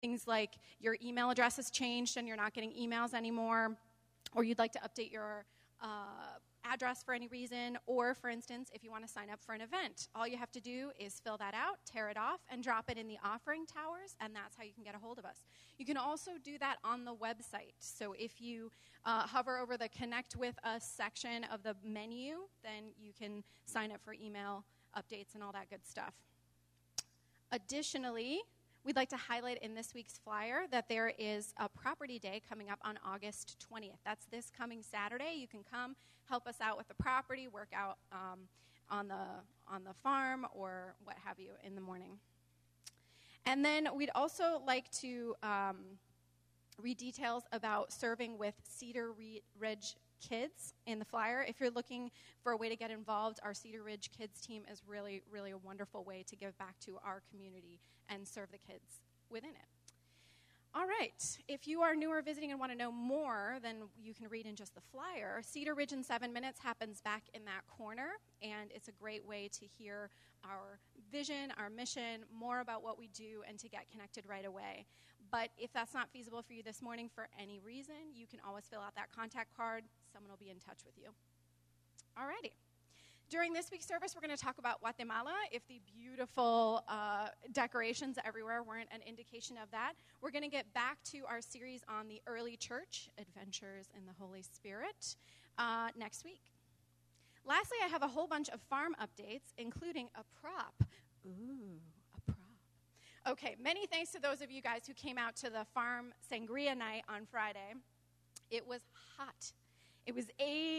Things like your email address has changed and you're not getting emails anymore, or you'd like to update your address for any reason, or, for instance, if you want to sign up for an event. All you have to do is fill that out, tear it off, and drop it in the offering towers, and that's how you can get a hold of us. You can also do that on the website. So if you hover over the Connect With Us section of the menu, then you can sign up for email updates and all that good stuff. Additionally, we'd like to highlight in this week's flyer that there is a property day coming up on August 20th. That's this coming Saturday. You can come, help us out with the property, work out on the farm, or what have you in the morning. And then we'd also like to read details about serving with Cedar Ridge Kids in the flyer. If you're looking for a way to get involved, our Cedar Ridge Kids team is really, really a wonderful way to give back to our community and serve the kids within it. All right, if you are new or visiting and want to know more than you can read in just the flyer, Cedar Ridge in 7 Minutes happens back in that corner, and it's a great way to hear our vision, our mission, more about what we do, and to get connected right away. But if that's not feasible for you this morning for any reason, you can always fill out that contact card. Someone will be in touch with you. All righty. During this week's service, we're going to talk about Guatemala. If the beautiful decorations everywhere weren't an indication of that, we're going to get back to our series on the early church, Adventures in the Holy Spirit, next week. Lastly, I have a whole bunch of farm updates, including a prop. Ooh, a prop. Okay, many thanks to those of you guys who came out to the farm sangria night on Friday. It was hot. It was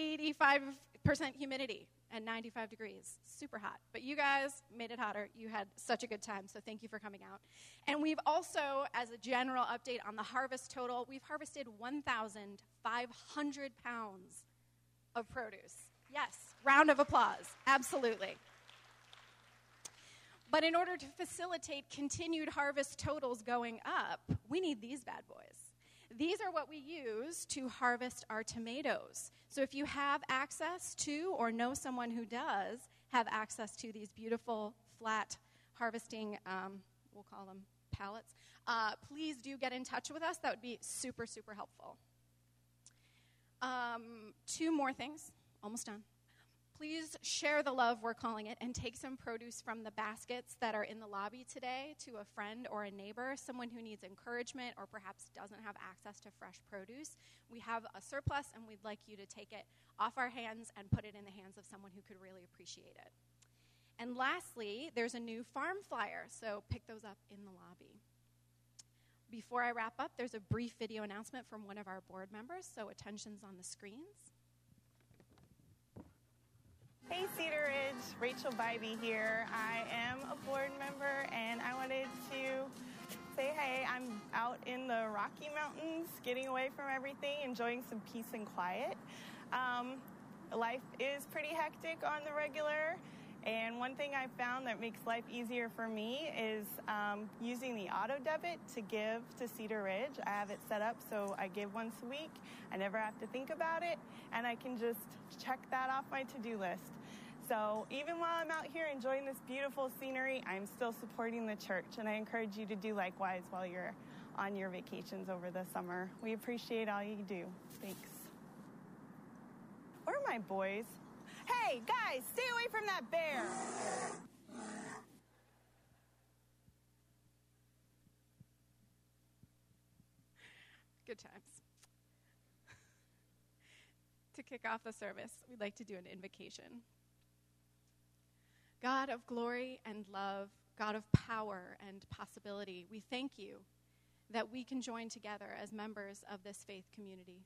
85% humidity and 95 degrees. Super hot. But you guys made it hotter. You had such a good time, so thank you for coming out. And we've also, as a general update on the harvest total, we've harvested 1,500 pounds of produce. Yes, round of applause. Absolutely. But in order to facilitate continued harvest totals going up, we need these bad boys. These are what we use to harvest our tomatoes. So if you have access to, or know someone who does have access to these beautiful flat harvesting, we'll call them pallets, please do get in touch with us. That would be super, super helpful. 2 more things. Almost done. Please share the love, we're calling it, and take some produce from the baskets that are in the lobby today to a friend or a neighbor, someone who needs encouragement or perhaps doesn't have access to fresh produce. We have a surplus, and we'd like you to take it off our hands and put it in the hands of someone who could really appreciate it. And lastly, there's a new farm flyer, so pick those up in the lobby. Before I wrap up, there's a brief video announcement from one of our board members, so attention's on the screens. Hey Cedar Ridge, Rachel Bybee here. I am a board member, and I wanted to say hey. I'm out in the Rocky Mountains, getting away from everything, enjoying some peace and quiet. Life is pretty hectic on the regular, and one thing I found that makes life easier for me is using the auto debit to give to Cedar Ridge. I have it set up so I give once a week. I never have to think about it, and I can just check that off my to-do list. So even while I'm out here enjoying this beautiful scenery, I'm still supporting the church, and I encourage you to do likewise while you're on your vacations over the summer. We appreciate all you do. Thanks. Where are my boys? Hey, guys, stay away from that bear. Good times. To kick off the service, we'd like to do an invocation. God of glory and love, God of power and possibility, we thank you that we can join together as members of this faith community,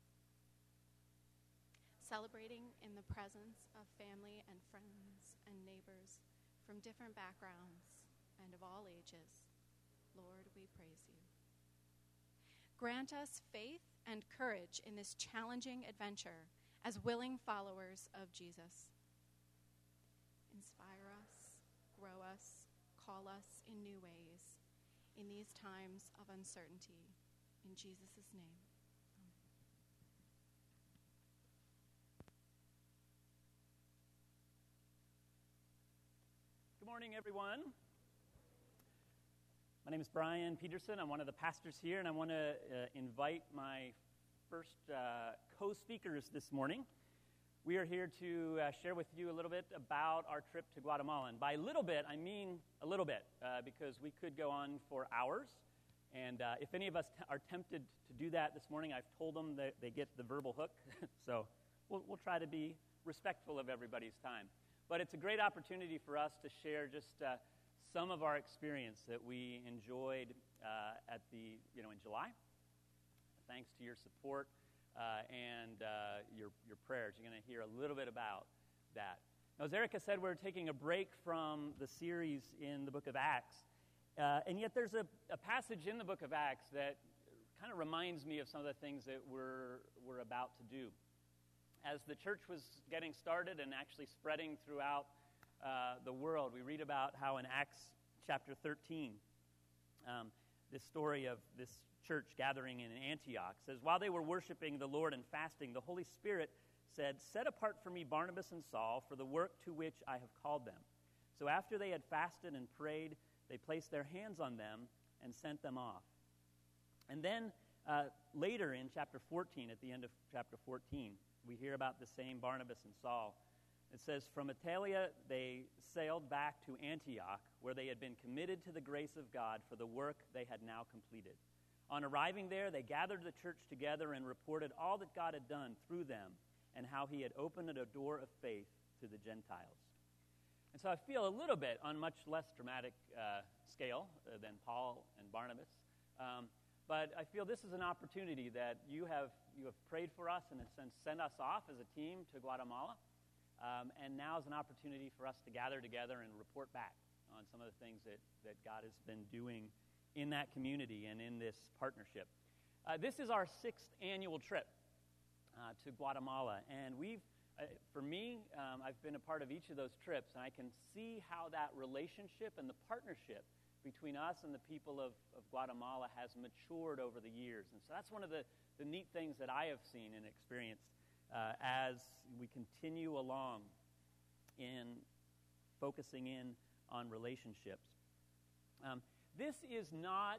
celebrating in the presence of family and friends and neighbors from different backgrounds and of all ages. Lord, we praise you. Grant us faith and courage in this challenging adventure as willing followers of Jesus. Inspire us, grow us, call us in new ways in these times of uncertainty. In Jesus' name. Good morning, everyone. My name is Brian Peterson. I'm one of the pastors here, and I want to invite my first co-speakers this morning. We are here to share with you a little bit about our trip to Guatemala. And by little bit, I mean a little bit, because we could go on for hours. And if any of us are tempted to do that this morning, I've told them that they get the verbal hook. So we'll try to be respectful of everybody's time. But it's a great opportunity for us to share just some of our experience that we enjoyed in July. Thanks to your support and your prayers. You're going to hear a little bit about that. Now, as Erica said, we're taking a break from the series in the book of Acts. And yet there's a passage in the book of Acts that kind of reminds me of some of the things that we're about to do. As the church was getting started and actually spreading throughout the world, we read about how in Acts chapter 13, this story of this church gathering in Antioch says, while they were worshiping the Lord and fasting, the Holy Spirit said, "Set apart for me Barnabas and Saul for the work to which I have called them." So after they had fasted and prayed, they placed their hands on them and sent them off. And then later in chapter 14, at the end of chapter 14, we hear about the same Barnabas and Saul. It says, from Attalia they sailed back to Antioch, where they had been committed to the grace of God for the work they had now completed. On arriving there, they gathered the church together and reported all that God had done through them and how he had opened a door of faith to the Gentiles. And so I feel a little bit on much less dramatic scale than Paul and Barnabas. But I feel this is an opportunity that you have prayed for us and in a sense sent us off as a team to Guatemala. And now is an opportunity for us to gather together and report back on some of the things that God has been doing in that community and in this partnership. This is our 6th annual trip to Guatemala. And for me, I've been a part of each of those trips, and I can see how that relationship and the partnership between us and the people of Guatemala has matured over the years. And so that's one of the neat things that I have seen and experienced as we continue along in focusing in on relationships. This is not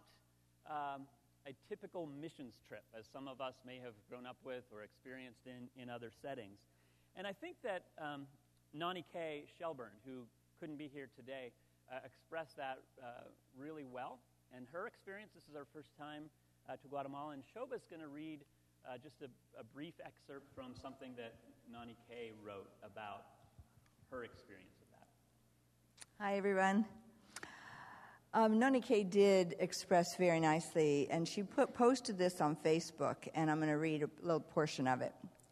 a typical missions trip, as some of us may have grown up with or experienced in other settings. And I think that Nani K. Shelburne, who couldn't be here today, expressed that really well. And her experience, this is our first time to Guatemala, and Shoba's going to read just a brief excerpt from something that Nani K. wrote about her experience of that. Hi, everyone. Noni K did express very nicely, and she posted this on Facebook, and I'm going to read a little portion of it.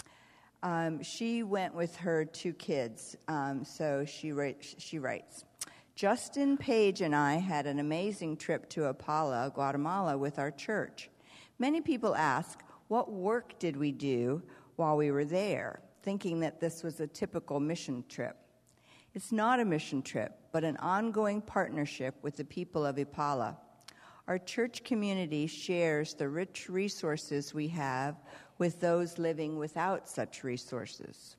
She went with her 2 kids, so she writes, Justin, Paige, and I had an amazing trip to Apala, Guatemala, with our church. Many people ask, what work did we do while we were there, thinking that this was a typical mission trip. It's not a mission trip, but an ongoing partnership with the people of Ipala. Our church community shares the rich resources we have with those living without such resources.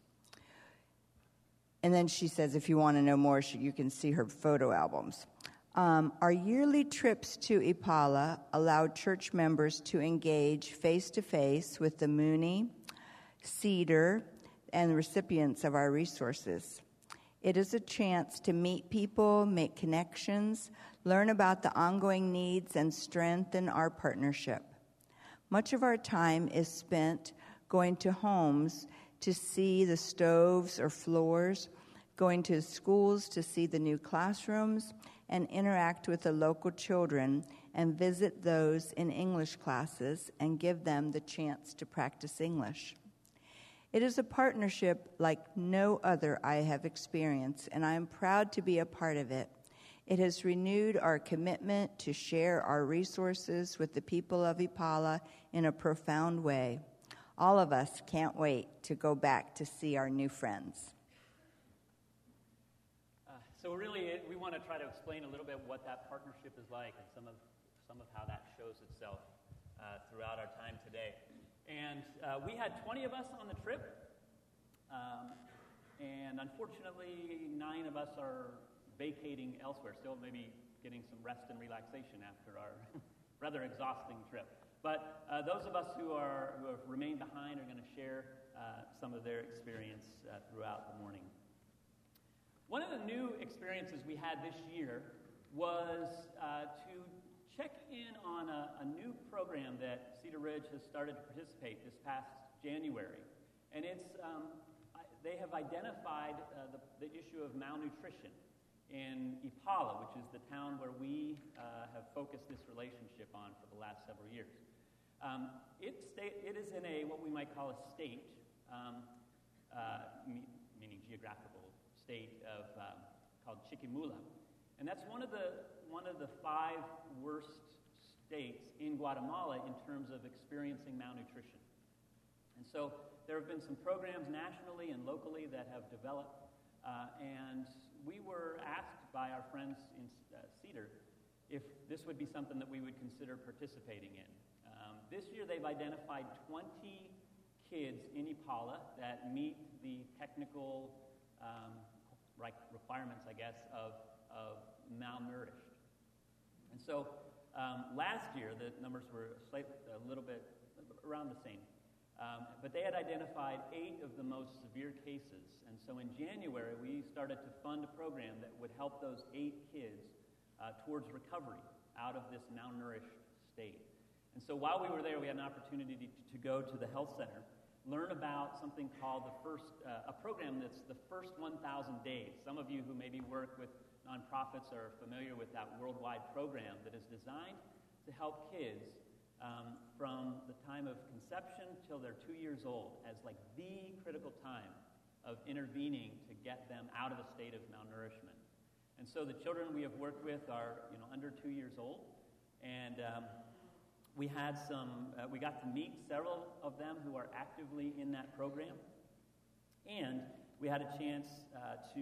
And then she says, if you want to know more, you can see her photo albums. Our yearly trips to Ipala allowed church members to engage face-to-face with the Muni, Cedar, and the recipients of our resources. It is a chance to meet people, make connections, learn about the ongoing needs, and strengthen our partnership. Much of our time is spent going to homes to see the stoves or floors, going to schools to see the new classrooms, and interact with the local children and visit those in English classes and give them the chance to practice English. It is a partnership like no other I have experienced, and I am proud to be a part of it. It has renewed our commitment to share our resources with the people of Ipala in a profound way. All of us can't wait to go back to see our new friends. So really, we want to try to explain a little bit what that partnership is like and some of how that shows itself throughout our time today. And we had 20 of us on the trip, and unfortunately, 9 of us are vacating elsewhere, still maybe getting some rest and relaxation after our rather exhausting trip. But those of us who have remained behind are going to share some of their experience throughout the morning. One of the new experiences we had this year was to check in on a new program that Cedar Ridge has started to participate this past January. And it's they have identified the issue of malnutrition in Ipala, which is the town where we have focused this relationship on for the last several years. It is in what we might call a state, meaning geographical state called Chiquimula, and that's one of the 5 worst states in Guatemala in terms of experiencing malnutrition. And so there have been some programs nationally and locally that have developed, and we were asked by our friends in Cedar if this would be something that we would consider participating in. This year they've identified 20 kids in Ipala that meet the technical requirements, I guess, of malnourished. And so last year the numbers were a little bit around the same. But they had identified 8 of the most severe cases. And so in January, we started to fund a program that would help those 8 kids towards recovery out of this malnourished state. And so while we were there, we had an opportunity to go to the health center, learn about something called a program that's the first 1,000 days. Some of you who maybe work with nonprofits are familiar with that worldwide program that is designed to help kids from the time of conception till they're 2 years old as like the critical time of intervening to get them out of a state of malnourishment. And so the children we have worked with are under 2 years old, and we got to meet several of them who are actively in that program, and we had a chance to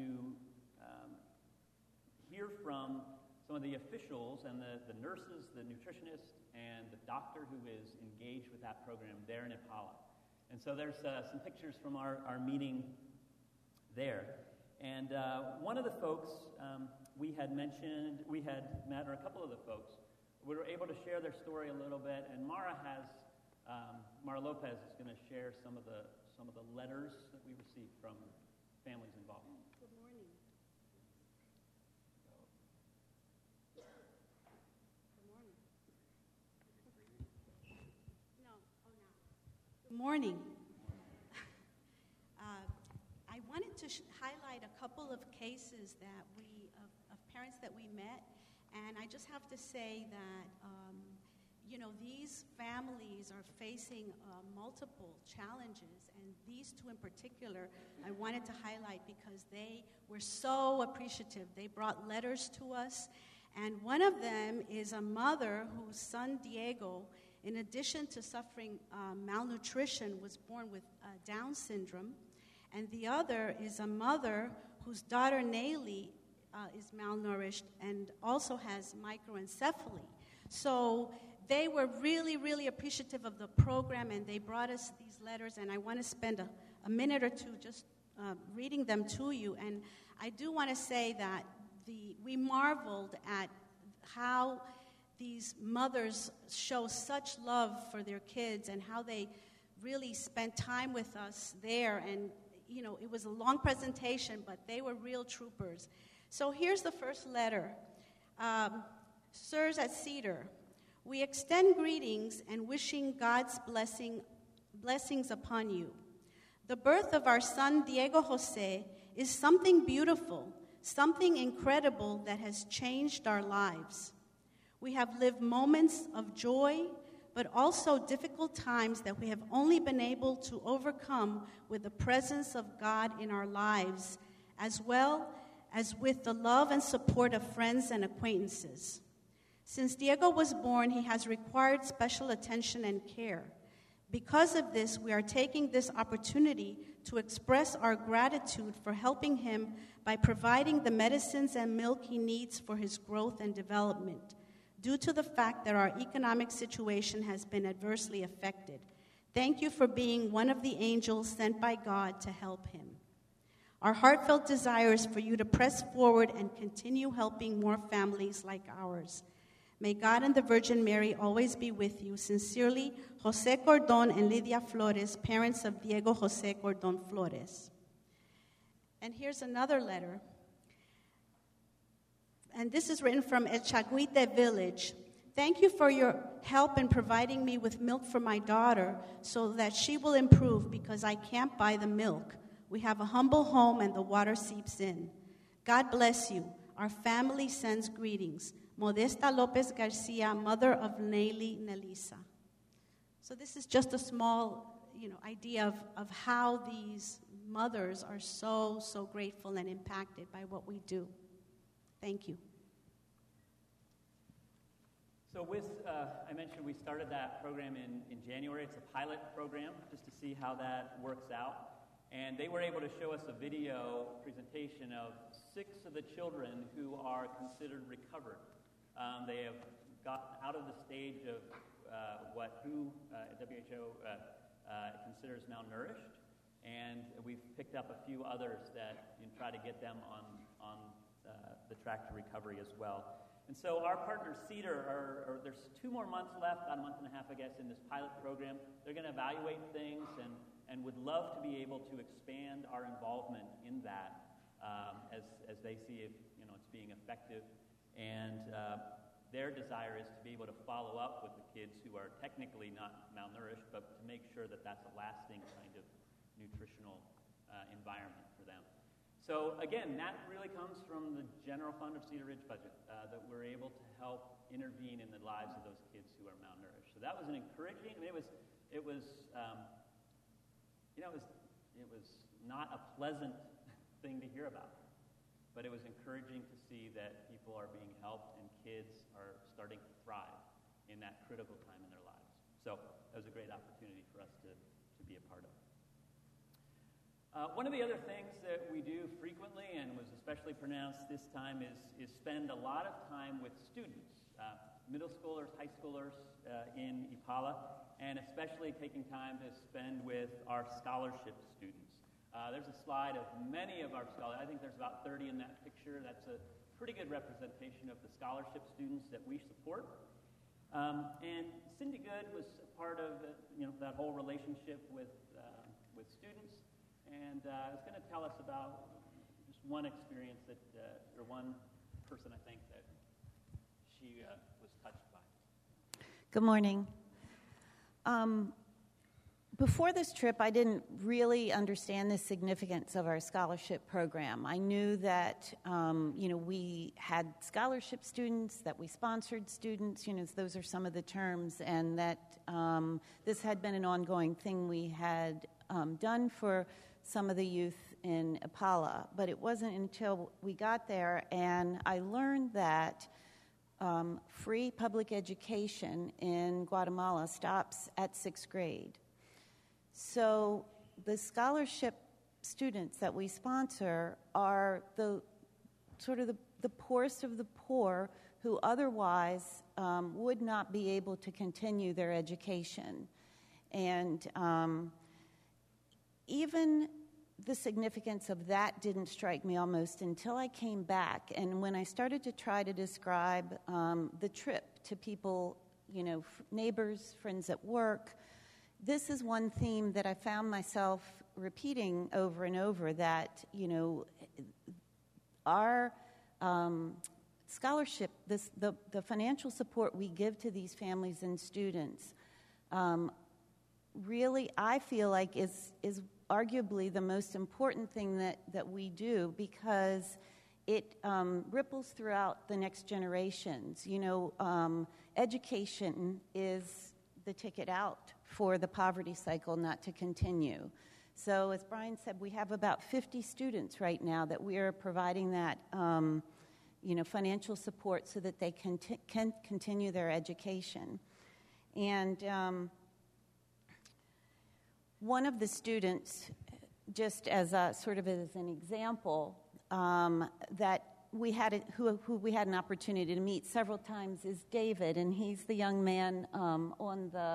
hear from some of the officials and the nurses, the nutritionists, and the doctor who is engaged with that program there in Ipala. And so there's some pictures from our meeting there. And one of the folks we had met, or a couple of the folks, we were able to share their story a little bit, and Mara Lopez is going to share some of the letters that we received from families involved. Good morning. Good morning. I wanted to highlight a couple of cases that of parents that we met, and I just have to say that these families are facing multiple challenges, and these 2 in particular I wanted to highlight because they were so appreciative. They brought letters to us, and one of them is a mother whose son Diego, in addition to suffering malnutrition, was born with Down syndrome. And the other is a mother whose daughter Nayli is malnourished and also has microencephaly. So they were really, really appreciative of the program, and they brought us these letters, and I want to spend a minute or two just reading them to you. And I do want to say that we marveled at how these mothers show such love for their kids and how they really spent time with us there. And, it was a long presentation, but they were real troopers. So here's the first letter. Sirs at Cedar, we extend greetings and wishing God's blessings upon you. The birth of our son Diego Jose is something beautiful, something incredible that has changed our lives. We have lived moments of joy, but also difficult times that we have only been able to overcome with the presence of God in our lives, as well as with the love and support of friends and acquaintances. Since Diego was born, he has required special attention and care. Because of this, we are taking this opportunity to express our gratitude for helping him by providing the medicines and milk he needs for his growth and development, due to the fact that our economic situation has been adversely affected. Thank you for being one of the angels sent by God to help him. Our heartfelt desire is for you to press forward and continue helping more families like ours. May God and the Virgin Mary always be with you. Sincerely, Jose Cordon and Lidia Flores, parents of Diego Jose Cordon Flores. And here's another letter. And this is written from El Chaguite village. Thank you for your help in providing me with milk for my daughter so that she will improve because I can't buy the milk. We have a humble home and the water seeps in. God bless you. Our family sends greetings. Modesta Lopez Garcia, mother of Nelly Nelisa. So this is just a small, idea of how these mothers are so, so grateful and impacted by what we do. Thank you. So I mentioned we started that program in January. It's a pilot program just to see how that works out. And they were able to show us a video presentation of 6 of the children who are considered recovered. They have gotten out of the stage of what WHO considers malnourished. And we've picked up a few others that try to get them on the track to recovery as well. And so our partner Cedar, there's 2 more months left, about a month and a half, I guess, in this pilot program. They're going to evaluate things and would love to be able to expand our involvement in that as they see if it's being effective. And their desire is to be able to follow up with the kids who are technically not malnourished, but to make sure that that's a lasting kind of nutritional environment for them. So again, that really comes from the general fund of Cedar Ridge budget, that we're able to help intervene in the lives of those kids who are malnourished. So that was an encouraging. It was not a pleasant thing to hear about, but it was encouraging to see that people are being helped and kids are starting to thrive in that critical time in their lives. So that was a great opportunity for us to be a part of. One of the other things that we do frequently, and was especially pronounced this time, is spend a lot of time with students, middle schoolers, high schoolers in Ipala, and especially taking time to spend with our scholarship students. There's a slide of many of our scholars. I think there's about 30 in that picture. That's a pretty good representation of the scholarship students that we support. And Cindy Good was a part of that whole relationship with students. And is going to tell us about just one experience or one person, I think, that she was touched by. Good morning. Before this trip, I didn't really understand the significance of our scholarship program. I knew that, we had scholarship students, that we sponsored students, those are some of the terms, and that this had been an ongoing thing we had done for some of the youth in Ipala. But it wasn't until we got there and I learned that free public education in Guatemala stops at 6th grade. So the scholarship students that we sponsor are the poorest of the poor who otherwise would not be able to continue their education. And even the significance of that didn't strike me almost until I came back. And when I started to try to describe the trip to people, neighbors, friends at work, this is one theme that I found myself repeating over and over, that, our scholarship, the financial support we give to these families and students, really, I feel like is arguably the most important thing that we do, because it ripples throughout the next generations. Education is the ticket out for the poverty cycle not to continue. So as Brian said, we have about 50 students right now that we are providing that financial support so that they can continue their education. And one of the students, just as an example, that we had who we had an opportunity to meet several times, is David, and he's the young man on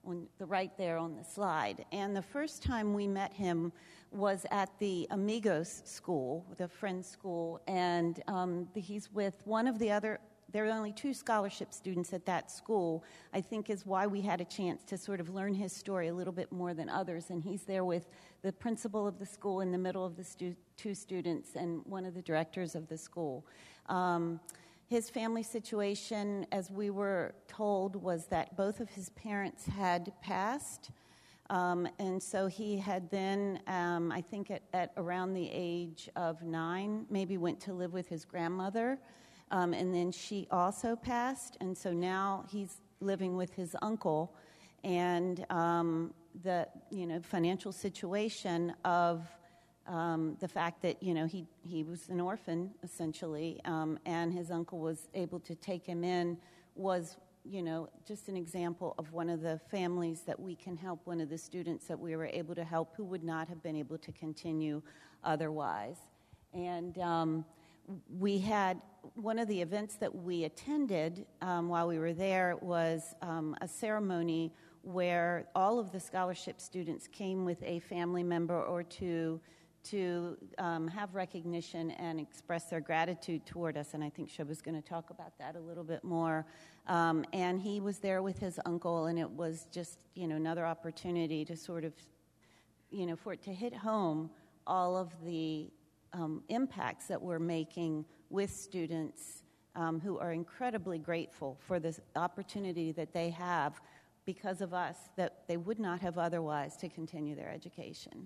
right there on the slide. And the first time we met him was at the Amigos School, the Friends School, and he's with one of the other. There are only 2 scholarship students at that school, I think is why we had a chance to sort of learn his story a little bit more than others. And he's there with the principal of the school in the middle of the 2 students and one of the directors of the school. His family situation, as we were told, was that both of his parents had passed. And so he had then, I think at around the age of 9, maybe went to live with his grandmother. And then she also passed, and so now he's living with his uncle. And the financial situation of the fact that he was an orphan essentially, and his uncle was able to take him in was just an example of one of the families that we can help. One of the students that we were able to help who would not have been able to continue otherwise, and. We had one of the events that we attended while we were there was a ceremony where all of the scholarship students came with a family member or two to have recognition and express their gratitude toward us. And I think Shobha's going to talk about that a little bit more. And he was there with his uncle, and it was just another opportunity to sort of for it to hit home all of the impacts that we're making with students who are incredibly grateful for this opportunity that they have because of us that they would not have otherwise to continue their education.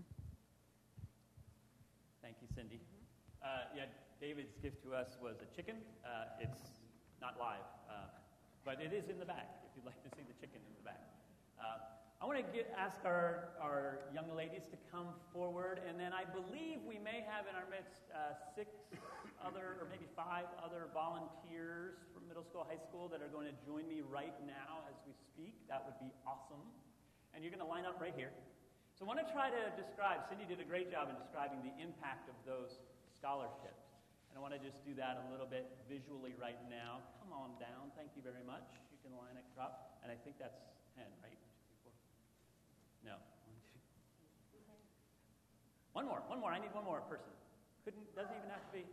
Thank you, Cindy. David's gift to us was a chicken. It's not live, but it is in the back if you'd like to see the chicken in the back. I want to ask our young ladies to come forward, and then I believe we may have in our midst 6 other, or maybe 5 other volunteers from middle school, high school that are going to join me right now as we speak. That would be awesome. And you're going to line up right here. So I want to try to describe, Cindy did a great job in describing the impact of those scholarships. And I want to just do that a little bit visually right now. Come on down. Thank you very much. You can line up. And I think that's 10, right? No. One more. I need one more person. Doesn't even have to be.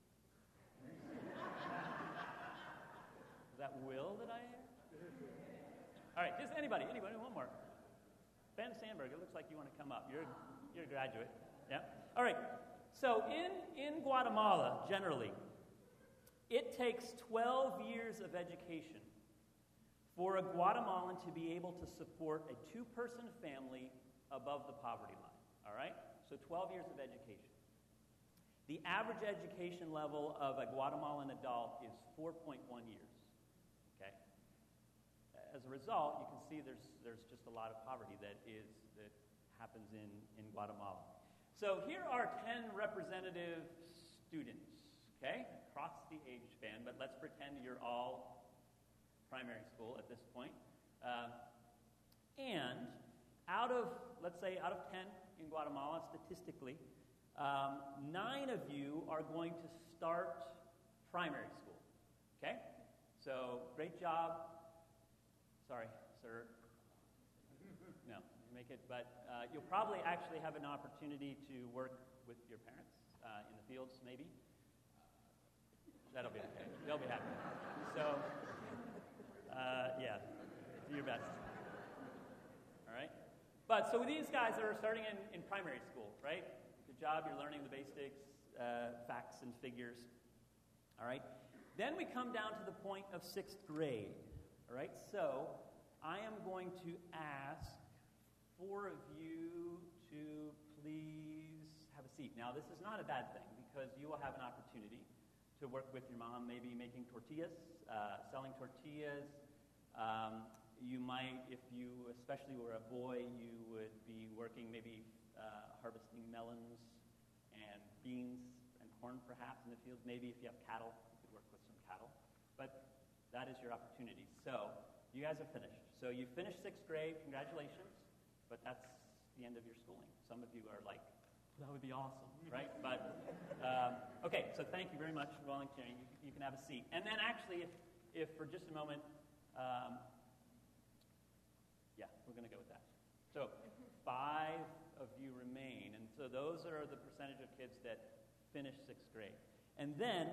Is that Will that I hear? All right, just anybody, one more. Ben Sandberg, it looks like you want to come up. You're a graduate. Yeah? All right. So in Guatemala, generally, it takes 12 years of education for a Guatemalan to be able to support a 2-person family above the poverty line, all right? So 12 years of education. The average education level of a Guatemalan adult is 4.1 years, okay? As a result, you can see there's just a lot of poverty that happens in Guatemala. So here are 10 representative students, okay, across the age span, but let's pretend you're all primary school at this point. And let's say out of 10 in Guatemala, statistically, 9 of you are going to start primary school, okay? So great job. Sorry, sir. No, you make it, but you'll probably actually have an opportunity to work with your parents in the fields, maybe. That'll be okay. They'll be happy. So, do your best. All right? But so these guys are starting in primary school, right? Good job, you're learning the basics, facts and figures. All right? Then we come down to the point of 6th grade. All right? So I am going to ask 4 of you to please have a seat. Now, this is not a bad thing because you will have an opportunity to work with your mom, maybe making tortillas, selling tortillas. You might, if you especially were a boy, you would be working maybe harvesting melons and beans and corn perhaps in the fields. Maybe if you have cattle, you could work with some cattle. But that is your opportunity. So you guys have finished. So you finished 6th grade. Congratulations. But that's the end of your schooling. Some of you are like, that would be awesome, right? But, okay, so thank you very much for volunteering. You can have a seat. And then actually, if for just a moment, We're going to go with that. So 5 of you remain. And so those are the percentage of kids that finish 6th grade. And then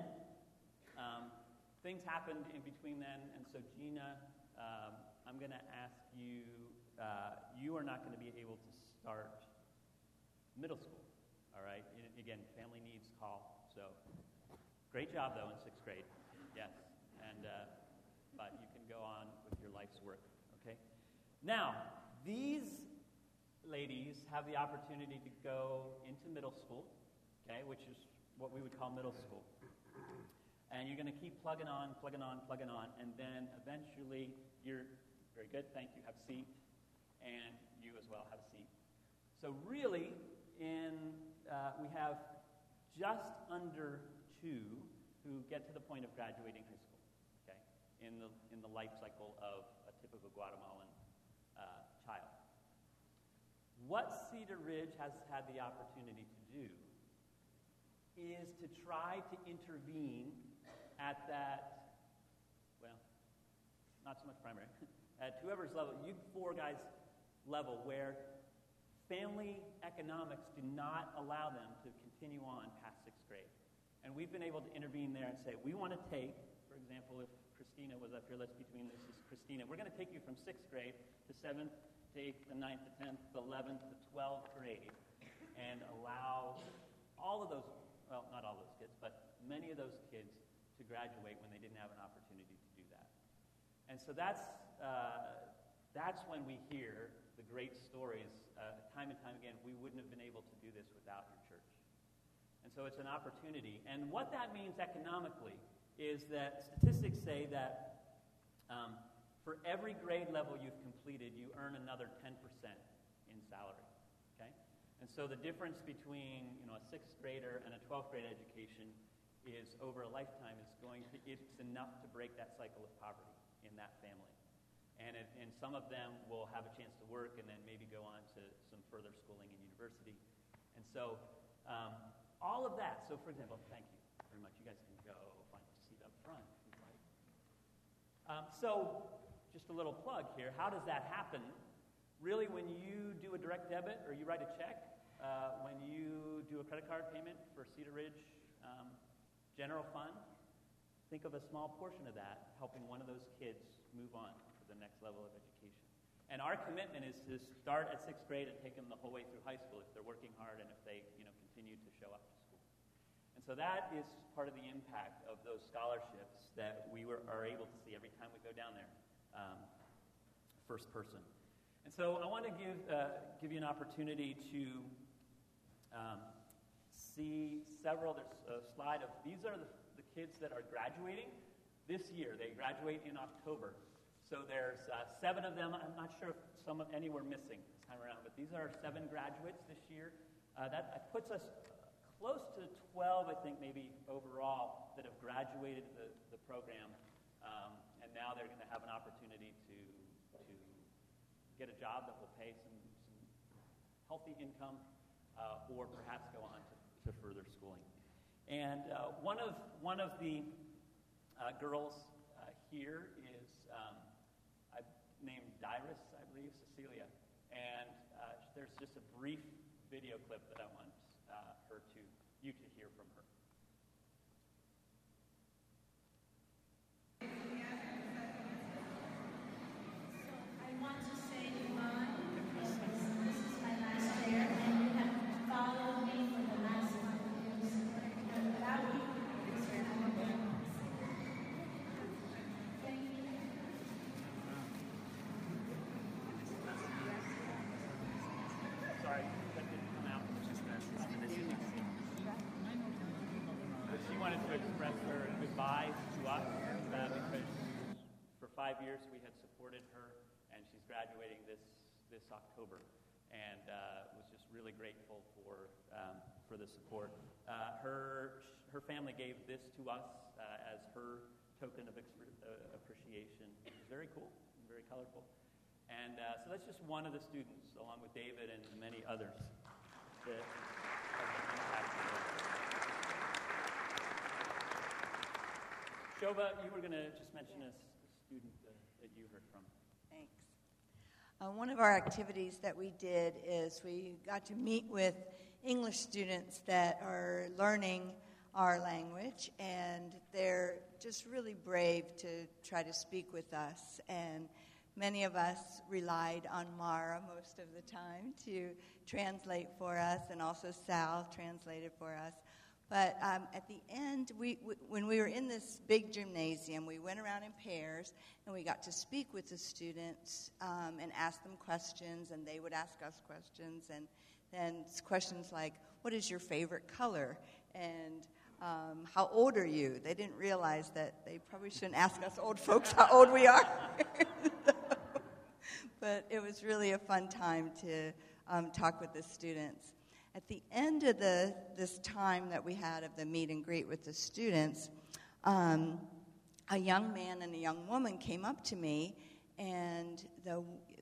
things happened in between then. And so Gina, I'm going to ask you, you are not going to be able to start middle school. All right? Again, family needs call. So great job, though, in 6th grade. Yes. And but you can go on with your life's work. Okay? Now, these ladies have the opportunity to go into middle school, okay, which is what we would call middle school. And you're going to keep plugging on, and then eventually you're very good, thank you, have a seat, and you as well have a seat. So really, we have just under 2 who get to the point of graduating high school, okay, in the life cycle of a typical Guatemalan child. What Cedar Ridge has had the opportunity to do is to try to intervene at that, well, not so much primary, at whoever's level, you 4 guys' level, where family economics do not allow them to continue on past 6th grade. And we've been able to intervene there and say, we want to take, for example, if Christina was up here, let's between this is Christina, we're going to take you from 6th grade to 7th, to 8th, to 9th, to 10th, to 11th, to 12th grade, and allow all of those, well, not all those kids, but many of those kids to graduate when they didn't have an opportunity to do that. And so that's when we hear the great stories, time and time again, we wouldn't have been able to do this without your church. And so it's an opportunity. And what that means economically is that statistics say that for every grade level you've completed, you earn another 10% in salary, okay? And so the difference between, a 6th grader and a 12th grade education is over a lifetime it's enough to break that cycle of poverty in that family. And some of them will have a chance to work and then maybe go on to some further schooling in university. And so all of that, so for example, thank you very much. You guys can go find a seat up front if you'd like. So just a little plug here. How does that happen? Really, when you do a direct debit or you write a check, when you do a credit card payment for Cedar Ridge General Fund, think of a small portion of that helping one of those kids move on to the next level of education. And our commitment is to start at 6th grade and take them the whole way through high school if they're working hard and if they continue to show up to school. And so that is part of the impact of those scholarships that we are able to see every time we go down there. First person. And so I want to give you an opportunity to see several. There's a slide of, these are the kids that are graduating this year. They graduate in October. So there's 7 of them. I'm not sure if any were missing this time around, but these are 7 graduates this year. That puts us close to 12, I think, maybe overall, that have graduated the program. And now they're going to have an opportunity to get a job that will pay some healthy income, or perhaps go on to further schooling. And one of the girls here is I've named Dyrus, I believe, Cecilia. And there's just a brief video clip that I want you to hear from her. I want to say goodbye. This is my last year, and you have followed me for the last 5 years. And without you, thank you. Sorry, that didn't come out. But she wanted to express her goodbye to us because for 5 years we had supported her, and she's graduating this October, and was just really grateful for the support. Her family gave this to us as her token of appreciation. It was very cool and very colorful. And so that's just one of the students, along with David and many others, that have been impacted. Shova, you were going to just mention a student that you heard from. Thanks. One of our activities that we did is we got to meet with English students that are learning our language, and they're just really brave to try to speak with us. And many of us relied on Mara most of the time to translate for us, and also Sal translated for us. But at the end, when we were in this big gymnasium, we went around in pairs, and we got to speak with the students and ask them questions, and they would ask us questions. And then questions like, what is your favorite color? And how old are you? They didn't realize that they probably shouldn't ask us old folks how old we are. But it was really a fun time to talk with the students. At the end of this time that we had of the meet and greet with the students, a young man and a young woman came up to me, and the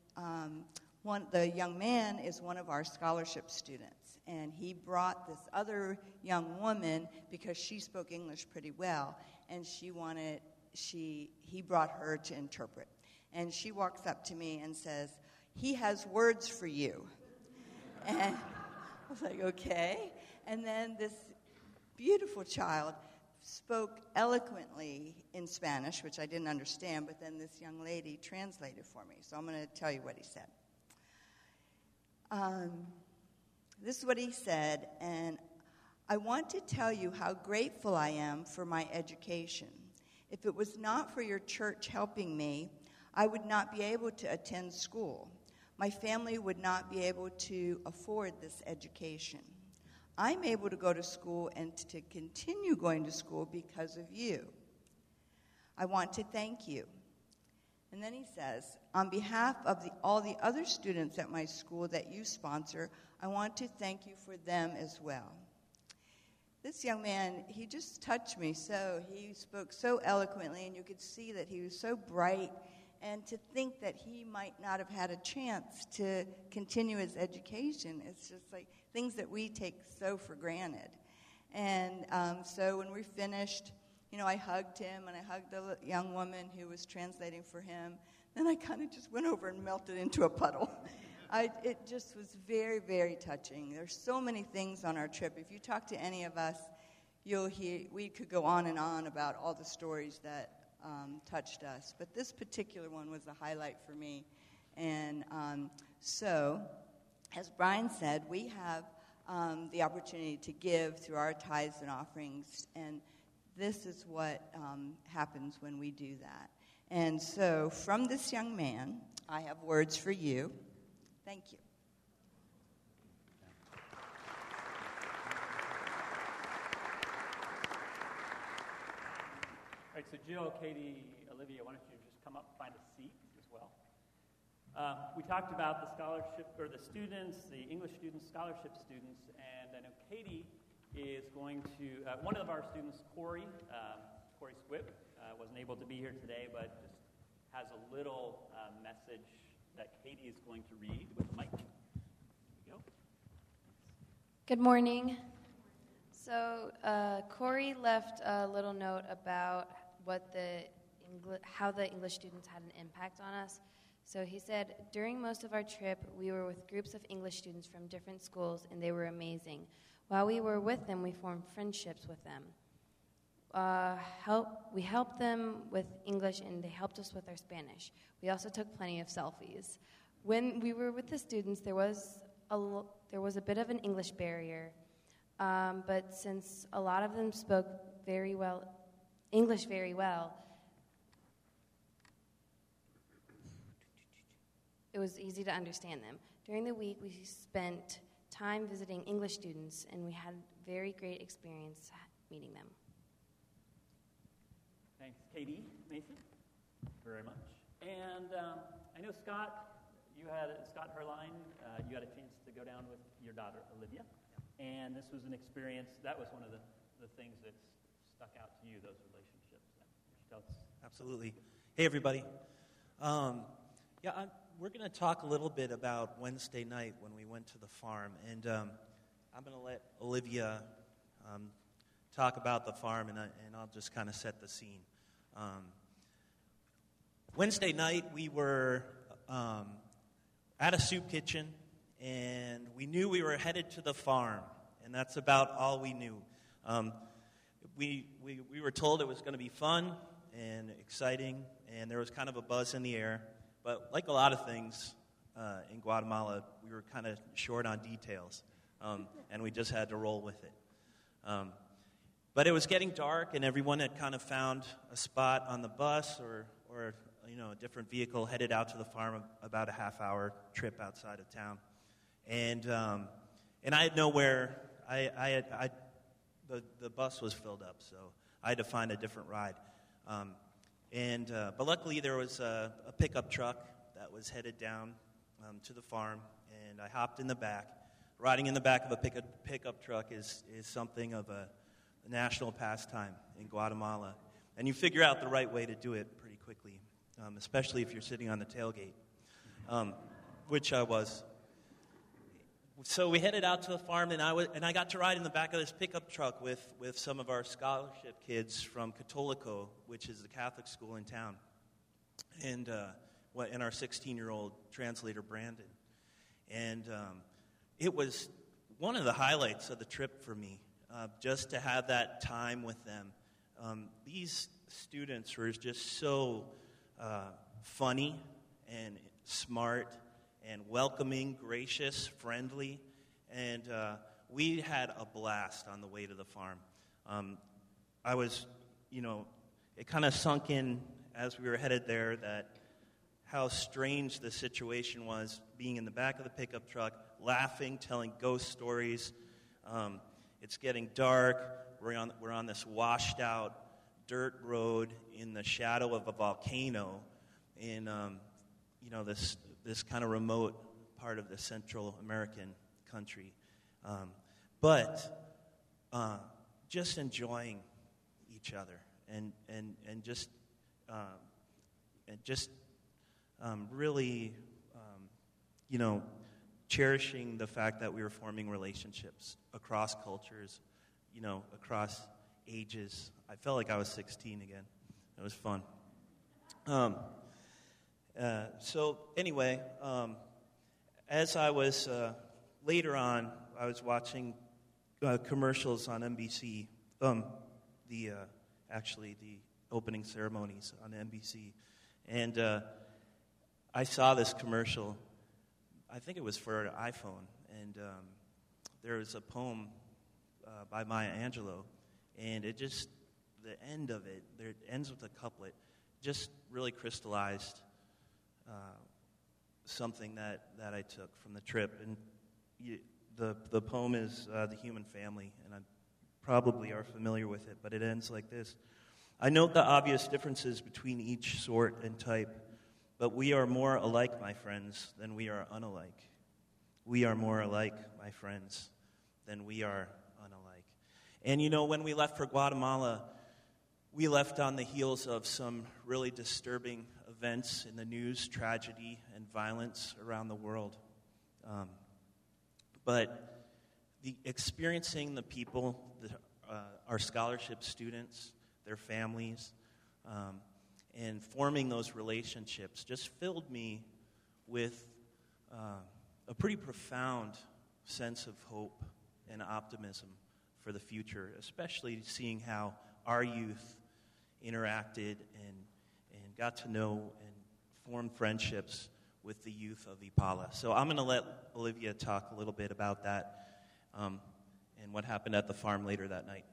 young man is one of our scholarship students, and he brought this other young woman because she spoke English pretty well, and he brought her to interpret. And she walks up to me and says, "He has words for you." And I was like, okay. And then this beautiful child spoke eloquently in Spanish, which I didn't understand, but then this young lady translated for me. So I'm going to tell you what he said. This is what he said, and I want to tell you how grateful I am for my education. If it was not for your church helping me, I would not be able to attend school. My family would not be able to afford this education. I'm able to go to school and to continue going to school because of you. I want to thank you. And then he says, on behalf of all the other students at my school that you sponsor, I want to thank you for them as well. This young man, he just touched me so. He spoke so eloquently, and you could see that he was so bright. And to think that he might not have had a chance to continue his education, it's just like things that we take so for granted. And so when we finished, I hugged him, and I hugged the young woman who was translating for him. Then I kind of just went over and melted into a puddle. It just was very, very touching. There's so many things on our trip. If you talk to any of us, you'll hear, we could go on and on about all the stories that touched us. But this particular one was a highlight for me. And so, as Brian said, we have the opportunity to give through our tithes and offerings. And this is what happens when we do that. And so, from this young man, I have words for you. Thank you. All right, so Jill, Katie, Olivia, why don't you just come up and find a seat as well. We talked about the scholarship, or the students, the English students, scholarship students, and I know Katie is going to, one of our students, Corey Squibb, wasn't able to be here today, but just has a little message that Katie is going to read with the mic. Here we go. Good morning. So Corey left a little note about how the English students had an impact on us. So he said, during most of our trip, we were with groups of English students from different schools, and they were amazing. While we were with them, we formed friendships with them. We helped them with English, and they helped us with our Spanish. We also took plenty of selfies. When we were with the students, there was a bit of an English barrier, but since a lot of them spoke English very well, it was easy to understand them. During the week, we spent time visiting English students, and we had very great experience meeting them. Thanks, Katie Mason. Thank you very much. And I know Scott Herline, you had a chance to go down with your daughter, Olivia. And this was an experience, that was one of the things that stuck out to you, those relationships. Absolutely. Hey, everybody. We're going to talk a little bit about Wednesday night when we went to the farm. And I'm going to let Olivia talk about the farm, and I'll just kind of set the scene. Wednesday night, we were at a soup kitchen, and we knew we were headed to the farm, and that's about all we knew. We were told it was going to be fun and exciting, and there was kind of a buzz in the air. But like a lot of things in Guatemala, we were kind of short on details, and we just had to roll with it. But it was getting dark, and everyone had kind of found a spot on the bus or a different vehicle headed out to the farm, about a half-hour trip outside of town. And I had nowhere. The bus was filled up, so I had to find a different ride. But luckily there was a pickup truck that was headed down to the farm, and I hopped in the back. Riding in the back of a pickup truck is something of a national pastime in Guatemala, and you figure out the right way to do it pretty quickly, especially if you're sitting on the tailgate, which I was. So we headed out to the farm, and I got to ride in the back of this pickup truck with some of our scholarship kids from Catolico, which is the Catholic school in town, and our 16-year-old translator, Brandon. And it was one of the highlights of the trip for me, just to have that time with them. These students were just so funny and smart and welcoming, gracious, friendly, and we had a blast on the way to the farm. It kind of sunk in as we were headed there that how strange the situation was, being in the back of the pickup truck, laughing, telling ghost stories. It's getting dark. We're on this washed-out dirt road in the shadow of a volcano in this kind of remote part of the Central American country. But just enjoying each other and just really cherishing the fact that we were forming relationships across cultures, across ages. I felt like I was 16 again. It was fun. So anyway, as I was later on, I was watching commercials on NBC, the opening ceremonies on NBC, and I saw this commercial. I think it was for an iPhone, and there was a poem by Maya Angelou, and the end of it, it ends with a couplet, just really crystallized something that I took from the trip. And the poem is The Human Family, and I probably are familiar with it, but it ends like this. I note the obvious differences between each sort and type, but we are more alike, my friends, than we are unalike. We are more alike, my friends, than we are unalike. And when we left for Guatemala, we left on the heels of some really disturbing events in the news, tragedy and violence around the world. But experiencing the people, our scholarship students, their families, and forming those relationships just filled me with a pretty profound sense of hope and optimism for the future, especially seeing how our youth interacted and got to know and formed friendships with the youth of Ipala. So I'm going to let Olivia talk a little bit about that and what happened at the farm later that night.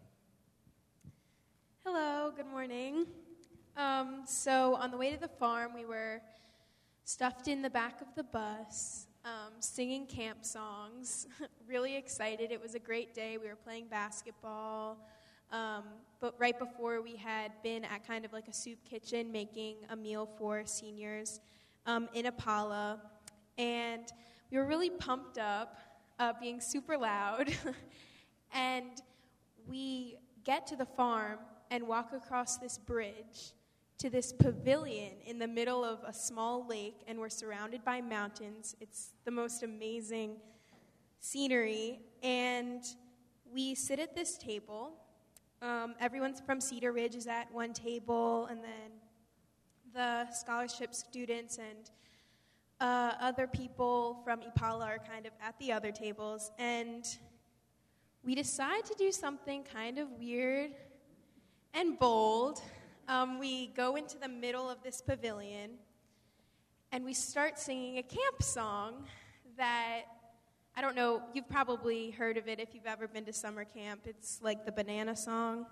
Hello, good morning. So on the way to the farm, we were stuffed in the back of the bus, singing camp songs, really excited. It was a great day. We were playing basketball. But right before, we had been at kind of like a soup kitchen making a meal for seniors in Ipala. And we were really pumped up, being super loud. And we get to the farm and walk across this bridge to this pavilion in the middle of a small lake, and we're surrounded by mountains. It's the most amazing scenery. And we sit at this table. Everyone from Cedar Ridge is at one table, and then the scholarship students and other people from Impala are kind of at the other tables, and we decide to do something kind of weird and bold. We go into the middle of this pavilion, and we start singing a camp song that, I don't know, you've probably heard of it if you've ever been to summer camp. It's like the Banana Song.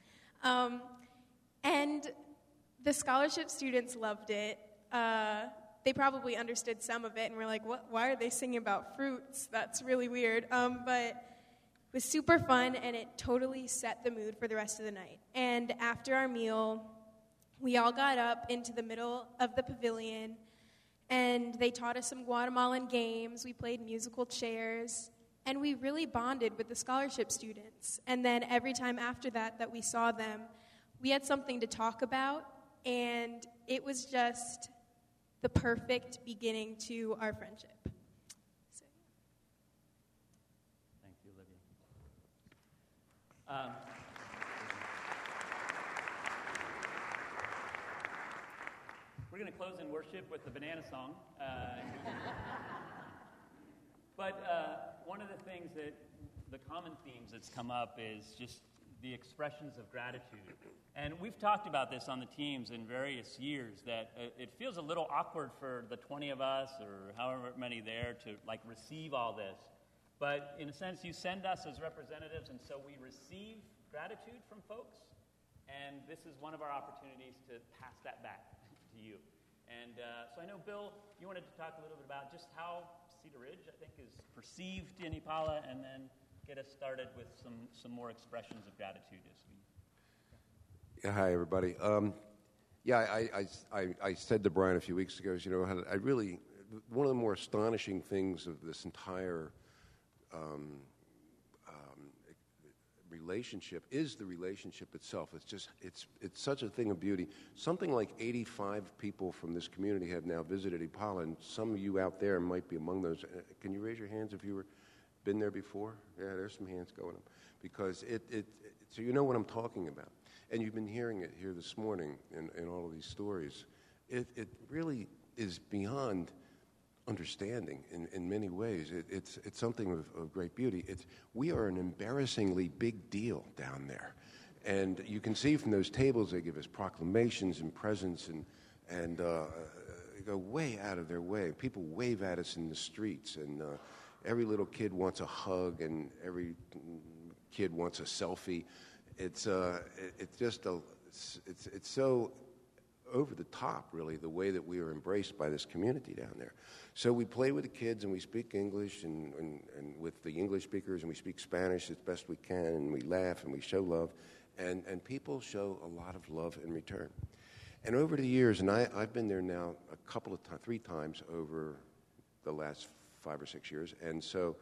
And the scholarship students loved it. They probably understood some of it and were like, "What? Why are they singing about fruits? That's really weird." But it was super fun, and it totally set the mood for the rest of the night. And after our meal, we all got up into the middle of the pavilion, and they taught us some Guatemalan games. We played musical chairs, and we really bonded with the scholarship students. And then every time after that we saw them, we had something to talk about, and it was just the perfect beginning to our friendship. So. Thank you, Olivia. We're going to close in worship with the Banana Song. But one of the things that the common themes that's come up is just the expressions of gratitude. And we've talked about this on the teams in various years, that it feels a little awkward for the 20 of us or however many there to receive all this. But in a sense, you send us as representatives, and so we receive gratitude from folks. And this is one of our opportunities to pass that back to you. And so I know, Bill, you wanted to talk a little bit about just how Cedar Ridge, I think, is perceived in Impala, and then get us started with some more expressions of gratitude as we. Yeah, hi everybody. I said to Brian a few weeks ago, I really, one of the more astonishing things of this entire relationship is the relationship itself. It's such a thing of beauty. Something like 85 people from this community have now visited Impala, and some of you out there might be among those. Can you raise your hands if you were been there before? Yeah, there's some hands going up, because so you know what I'm talking about, and you've been hearing it here this morning in all of these stories. It really is beyond understanding in many ways. It's something of great beauty. We are an embarrassingly big deal down there, and you can see from those tables they give us proclamations and presents and go way out of their way. People wave at us in the streets, and every little kid wants a hug, and every kid wants a selfie. It's so over the top, really, the way that we are embraced by this community down there. So we play with the kids, and we speak English, and with the English speakers, and we speak Spanish as best we can, and we laugh, and we show love, and people show a lot of love in return. And over the years, and I've been there now three times over the last 5 or 6 years, and so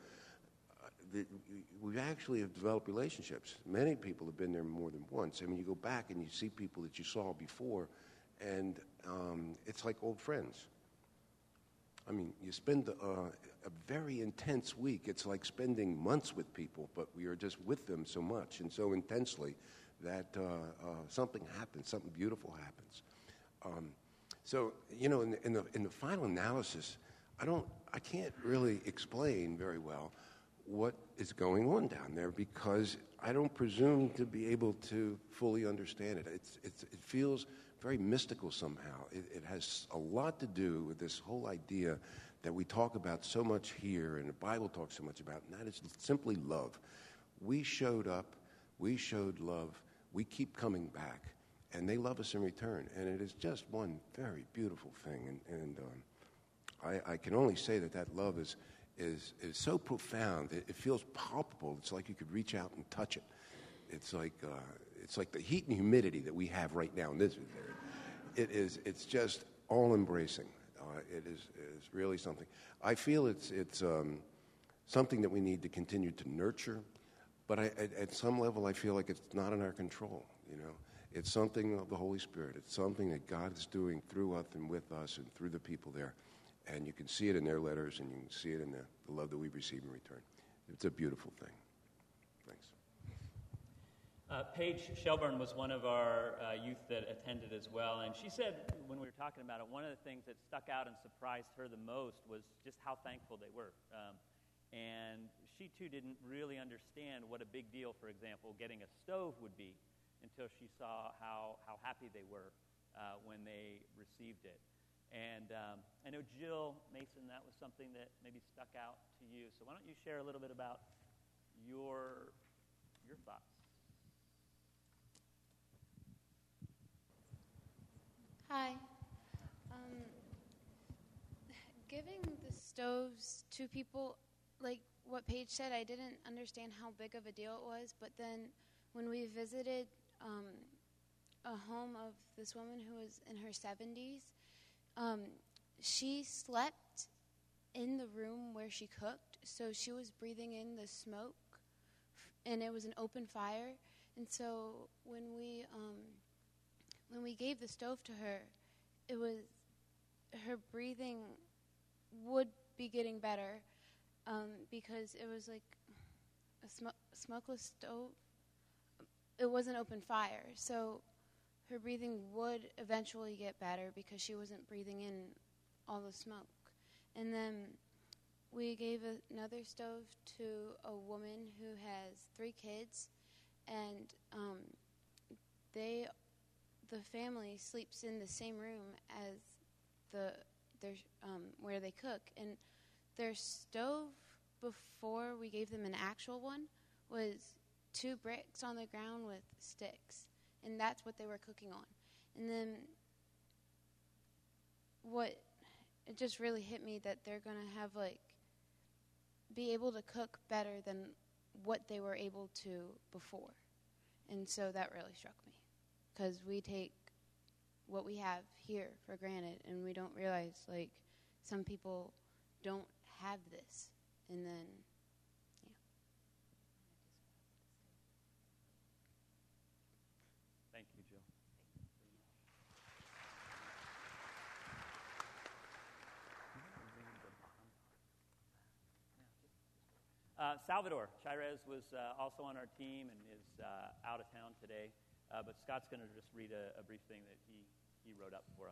we actually have developed relationships. Many people have been there more than once. I mean, you go back and you see people that you saw before, and it's like old friends. I mean, you spend a very intense week. It's like spending months with people, but we are just with them so much and so intensely that something happens, something beautiful happens. So, in the final analysis, I can't really explain very well what is going on down there, because I don't presume to be able to fully understand it. It feels very mystical somehow. It has a lot to do with this whole idea that we talk about so much here, and the Bible talks so much about, and that is simply love. We showed up, we showed love, we keep coming back, and they love us in return. And it is just one very beautiful thing. And I can only say that love is so profound. It feels palpable. It's like you could reach out and touch it. It's like the heat and humidity that we have right now in this area. It's just all embracing. It is really something. I feel it's something that we need to continue to nurture, but at some level I feel like it's not in our control. It's something of the Holy Spirit. It's something that God is doing through us and with us and through the people there. And you can see it in their letters, and you can see it in the love that we receive in return. It's a beautiful thing. Thanks. Paige Shelburne was one of our youth that attended as well, and she said when we were talking about it, one of the things that stuck out and surprised her the most was just how thankful they were. And she too didn't really understand what a big deal, for example, getting a stove would be until she saw how happy they were when they received it. And I know Jill Mason, that was something that maybe stuck out to you. So why don't you share a little bit about your thoughts? Hi. Giving the stoves to people, like what Paige said, I didn't understand how big of a deal it was. But then when we visited a home of this woman who was in her 70s, she slept in the room where she cooked, so she was breathing in the smoke, and it was an open fire. And so when we gave the stove to her, it was her breathing would be getting better because it was like a smokeless stove. It was an open fire, so her breathing would eventually get better because she wasn't breathing in all the smoke. And then we gave another stove to a woman who has 3 kids, and the family sleeps in the same room as their where they cook. And their stove, before we gave them an actual one, was 2 bricks on the ground with sticks. And that's what they were cooking on. And then it just really hit me that they're going to have, be able to cook better than what they were able to before. And so that really struck me. Because we take what we have here for granted, and we don't realize, some people don't have this. And then, yeah. Thank you, Jill. Salvador Chairez was also on our team and is out of town today, but Scott's going to just read a brief thing that he wrote up for us.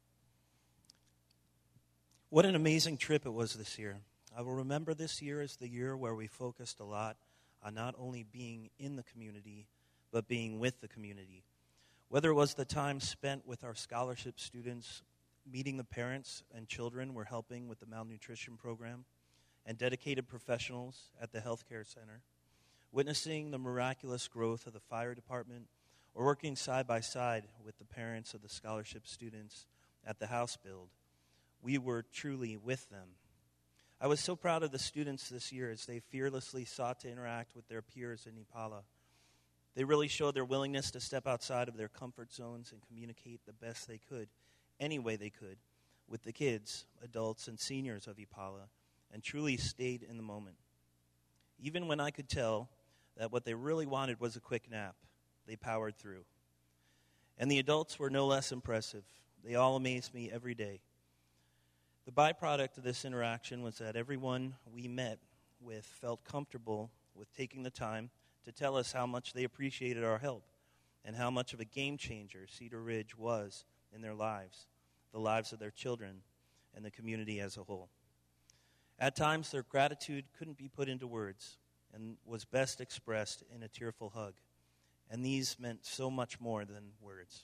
What an amazing trip it was this year. I will remember this year as the year where we focused a lot on not only being in the community, but being with the community. Whether it was the time spent with our scholarship students, meeting the parents and children we're helping with the malnutrition program, and dedicated professionals at the healthcare center, witnessing the miraculous growth of the fire department, or working side by side with the parents of the scholarship students at the house build, we were truly with them. I was so proud of the students this year as they fearlessly sought to interact with their peers in Ipala. They really showed their willingness to step outside of their comfort zones and communicate the best they could, any way they could, with the kids, adults, and seniors of Ipala, and truly stayed in the moment. Even when I could tell that what they really wanted was a quick nap, they powered through. And the adults were no less impressive. They all amazed me every day. The byproduct of this interaction was that everyone we met with felt comfortable with taking the time to tell us how much they appreciated our help and how much of a game changer Cedar Ridge was in their lives, the lives of their children, and the community as a whole. At times, their gratitude couldn't be put into words and was best expressed in a tearful hug. And these meant so much more than words.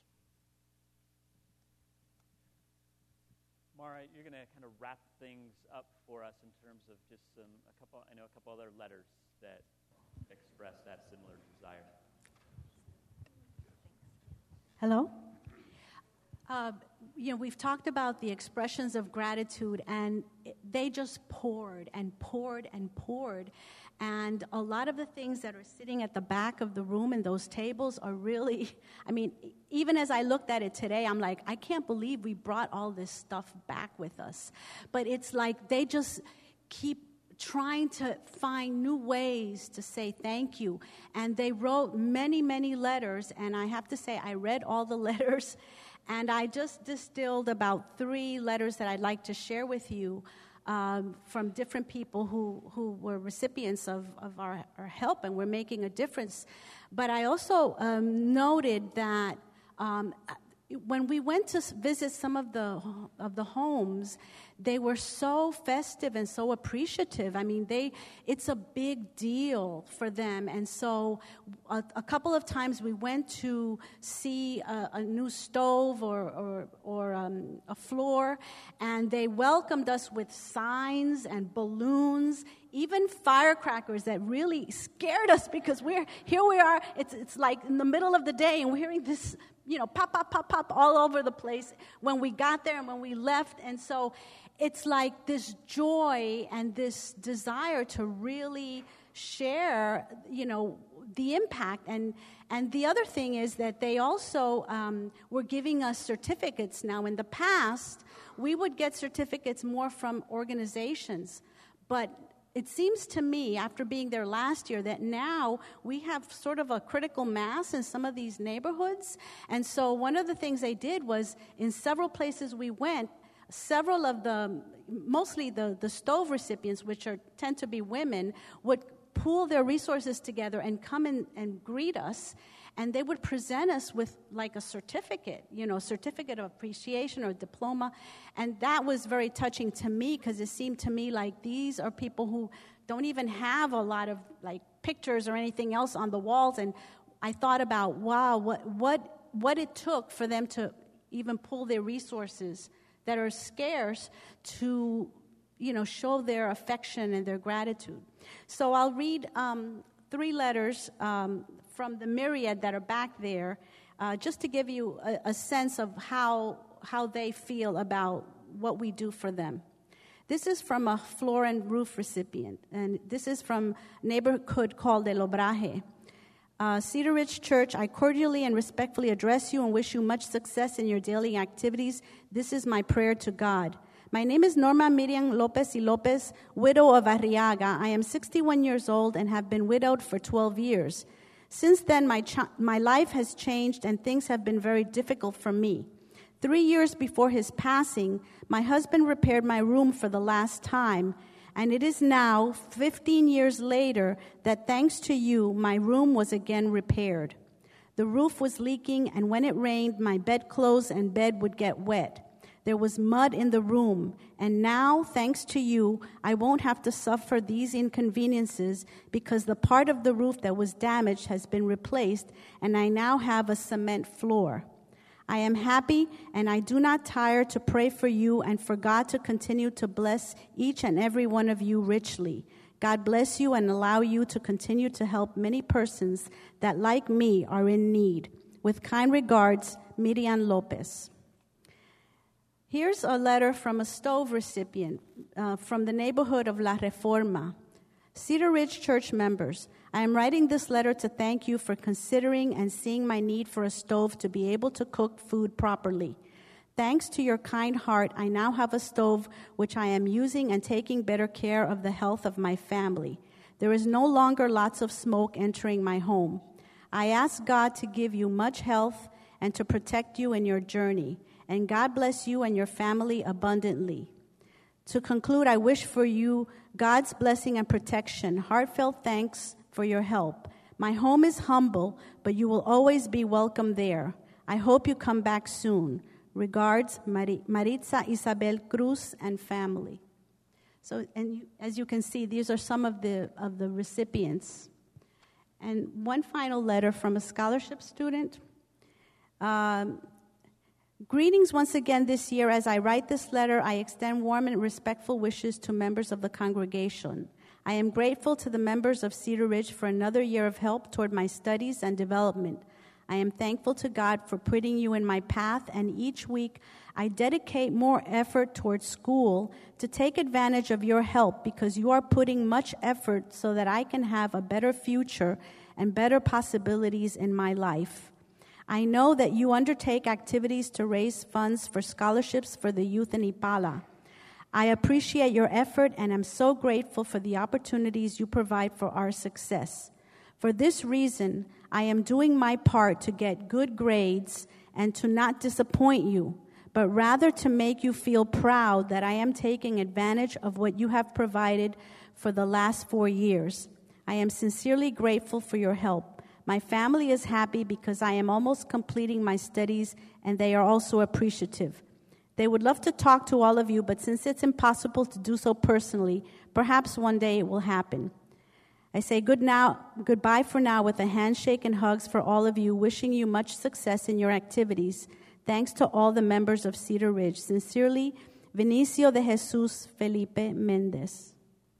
Mara, you're going to kind of wrap things up for us in terms of just a couple other letters that express that similar desire. Hello? We've talked about the expressions of gratitude, and they just poured and poured and poured. And a lot of the things that are sitting at the back of the room and those tables are really, even as I looked at it today, I'm like, I can't believe we brought all this stuff back with us. But it's like they just keep trying to find new ways to say thank you. And they wrote many, many letters, and I have to say, I read all the letters, and I just distilled about 3 letters that I'd like to share with you. from different people who were recipients of our help, and we're making a difference. But I also noted that when we went to visit some of the homes, they were so festive and so appreciative. I mean, it's a big deal for them. And so a couple of times we went to see a new stove or a floor, and they welcomed us with signs and balloons, even firecrackers that really scared us, because we are, it's like in the middle of the day, and we're hearing this, pop, pop, pop, pop all over the place when we got there and when we left. And so it's like this joy and this desire to really share, the impact. And the other thing is that they also were giving us certificates. Now, in the past, we would get certificates more from organizations, but it seems to me, after being there last year, that now we have sort of a critical mass in some of these neighborhoods. And so one of the things they did was, in several places we went, several of mostly the stove recipients, which tend to be women, would pool their resources together and come in and greet us. And they would present us with like a certificate, a certificate of appreciation or a diploma. And that was very touching to me, because it seemed to me like these are people who don't even have a lot of like pictures or anything else on the walls. And I thought about, wow, what it took for them to even pool their resources that are scarce to, show their affection and their gratitude. So I'll read 3 letters from the myriad that are back there, just to give you a sense of how they feel about what we do for them. This is from a floor and roof recipient, and this is from a neighborhood called El Obraje. Cedar Ridge Church, I cordially and respectfully address you and wish you much success in your daily activities. This is my prayer to God. My name is Norma Miriam Lopez y Lopez, widow of Arriaga. I am 61 years old and have been widowed for 12 years. Since then, my life has changed and things have been very difficult for me. 3 years before his passing, my husband repaired my room for the last time, and it is now, 15 years later, that thanks to you, my room was again repaired. The roof was leaking, and when it rained, my bedclothes and bed would get wet. There was mud in the room, and now, thanks to you, I won't have to suffer these inconveniences because the part of the roof that was damaged has been replaced, and I now have a cement floor. I am happy, and I do not tire to pray for you and for God to continue to bless each and every one of you richly. God bless you and allow you to continue to help many persons that, like me, are in need. With kind regards, Miriam Lopez. Here's a letter from a stove recipient from the neighborhood of La Reforma. Cedar Ridge Church members, I am writing this letter to thank you for considering and seeing my need for a stove to be able to cook food properly. Thanks to your kind heart, I now have a stove which I am using and taking better care of the health of my family. There is no longer lots of smoke entering my home. I ask God to give you much health and to protect you in your journey. And God bless you and your family abundantly. To conclude, I wish for you God's blessing and protection. Heartfelt thanks for your help. My home is humble, but you will always be welcome there. I hope you come back soon. Regards, Maritza Isabel Cruz and family. So, as you can see, these are some of the recipients. And one final letter from a scholarship student. Greetings once again this year. As I write this letter, I extend warm and respectful wishes to members of the congregation. I am grateful to the members of Cedar Ridge for another year of help toward my studies and development. I am thankful to God for putting you in my path, and each week I dedicate more effort towards school to take advantage of your help because you are putting much effort so that I can have a better future and better possibilities in my life. I know that you undertake activities to raise funds for scholarships for the youth in Ipala. I appreciate your effort and am so grateful for the opportunities you provide for our success. For this reason, I am doing my part to get good grades and to not disappoint you, but rather to make you feel proud that I am taking advantage of what you have provided for the last 4 years. I am sincerely grateful for your help. My family is happy because I am almost completing my studies, and they are also appreciative. They would love to talk to all of you, but since it's impossible to do so personally, perhaps one day it will happen. I say goodbye for now with a handshake and hugs for all of you, wishing you much success in your activities. Thanks to all the members of Cedar Ridge. Sincerely, Vinicio de Jesus Felipe Mendez.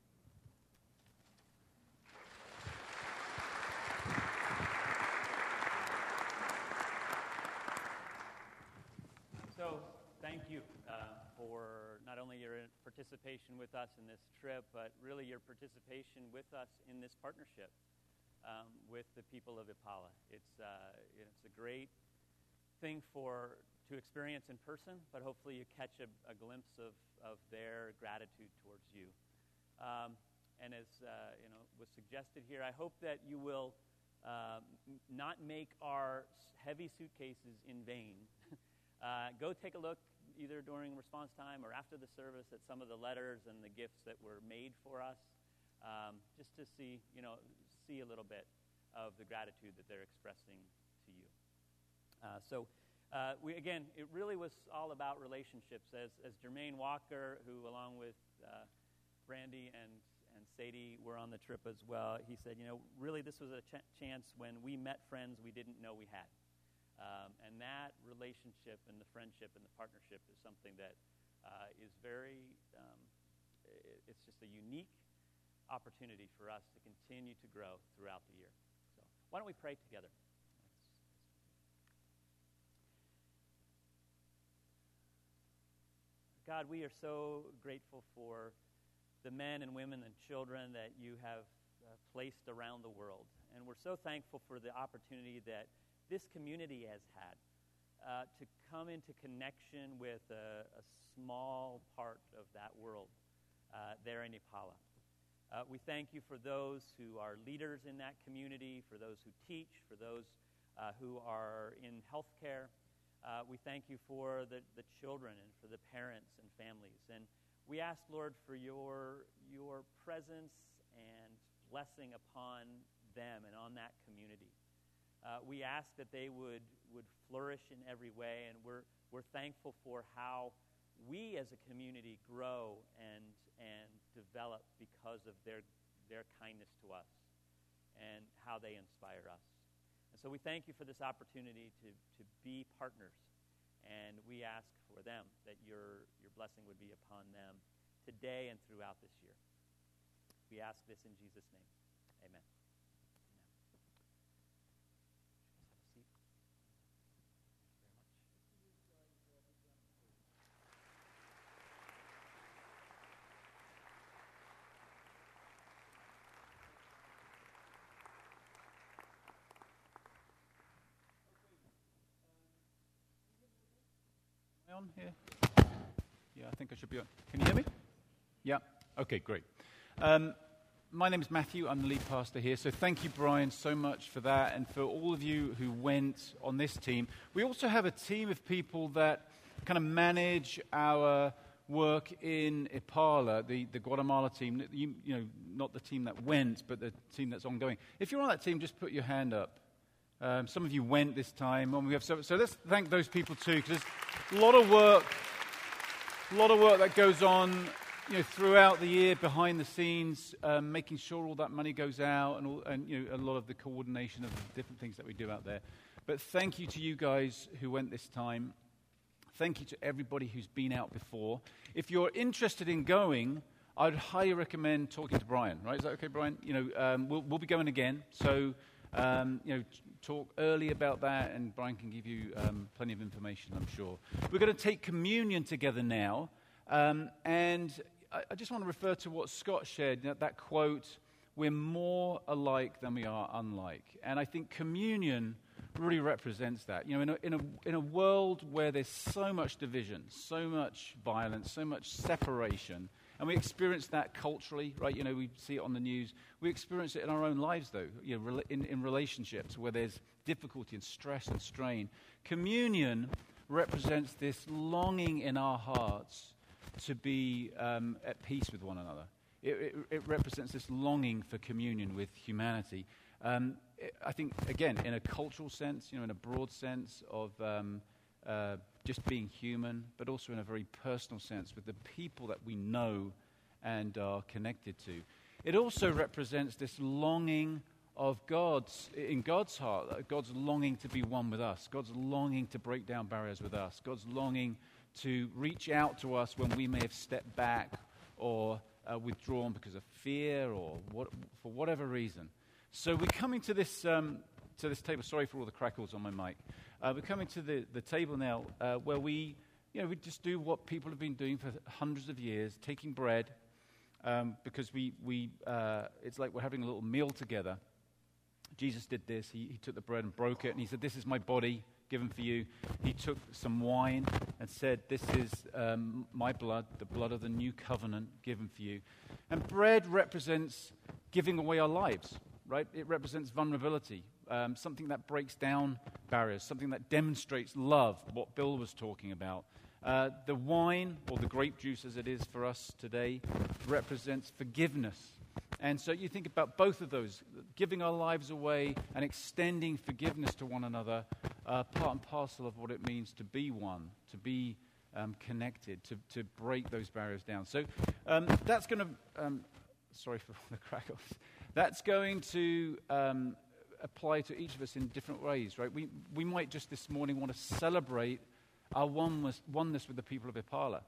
So, thank you for not only your participation with us in this trip, but really your participation with us in this partnership with the people of Ipala. It's a great thing to experience in person, but hopefully you catch a glimpse of their gratitude towards you. And as was suggested here, I hope that you will not make our heavy suitcases in vain. Go take a look either during response time or after the service at some of the letters and the gifts that were made for us, just to see a little bit of the gratitude that they're expressing to you. It really was all about relationships. As Jermaine Walker, who along with Brandy and Sadie were on the trip as well, he said, really this was a chance when we met friends we didn't know we had. And that relationship and the friendship and the partnership is something that is it's just a unique opportunity for us to continue to grow throughout the year. So why don't we pray together? God, we are so grateful for the men and women and children that you have placed around the world. And we're so thankful for the opportunity that this community has had to come into connection with a small part of that world there in Ipala. We thank you for those who are leaders in that community, for those who teach, for those who are in healthcare. We thank you for the children and for the parents and families. And we ask, Lord, for your presence and blessing upon them and on that community. We ask that they would flourish in every way, and we're thankful for how we as a community grow and develop because of their kindness to us and how they inspire us. And so we thank you for this opportunity to be partners, and we ask for them that your blessing would be upon them today and throughout this year. We ask this in Jesus' name. Amen. On here? Yeah, I think I should be on. Can you hear me? Yeah. Okay, great. My name is Matthew. I'm the lead pastor here. So thank you, Brian, so much for that, and for all of you who went on this team. We also have a team of people that kind of manage our work in Ipala, the Guatemala team. You know, not the team that went, but the team that's ongoing. If you're on that team, just put your hand up. Some of you went this time. So let's thank those people too, because there's a lot of work that goes on, throughout the year behind the scenes, making sure all that money goes out, and a lot of the coordination of the different things that we do out there. But thank you to you guys who went this time. Thank you to everybody who's been out before. If you're interested in going, I'd highly recommend talking to Brian. Right? Is that okay, Brian? We'll be going again. So. Talk early about that, and Brian can give you plenty of information, I'm sure. We're going to take communion together now, and I just want to refer to what Scott shared, that quote, "We're more alike than we are unlike." And I think communion really represents that. In a world where there's so much division, so much violence, so much separation, and we experience that culturally, right? We see it on the news. We experience it in our own lives, though, in relationships where there's difficulty and stress and strain. Communion represents this longing in our hearts to be at peace with one another. It represents this longing for communion with humanity. I think, again, in a cultural sense, in a broad sense of just being human, but also in a very personal sense with the people that we know and are connected to. It also represents this longing of in God's heart, God's longing to be one with us, God's longing to break down barriers with us, God's longing to reach out to us when we may have stepped back or withdrawn because of fear or for whatever reason. So we're coming to this table. Sorry for all the crackles on my mic. We're coming to the table now where we just do what people have been doing for hundreds of years, taking bread, because it's like we're having a little meal together. Jesus did this. He took the bread and broke it, and he said, "This is my body given for you." He took some wine and said, "This is my blood, the blood of the new covenant given for you." And bread represents giving away our lives, right? It represents vulnerability, something that breaks down barriers, something that demonstrates love, what Bill was talking about. The wine, or the grape juice as it is for us today, represents forgiveness. And so you think about both of those, giving our lives away and extending forgiveness to one another, part and parcel of what it means to be one, to be connected, to break those barriers down. So that's going to, sorry for the crackles, that's going to apply to each of us in different ways, right? We might just this morning want to celebrate our oneness with the people of Impala.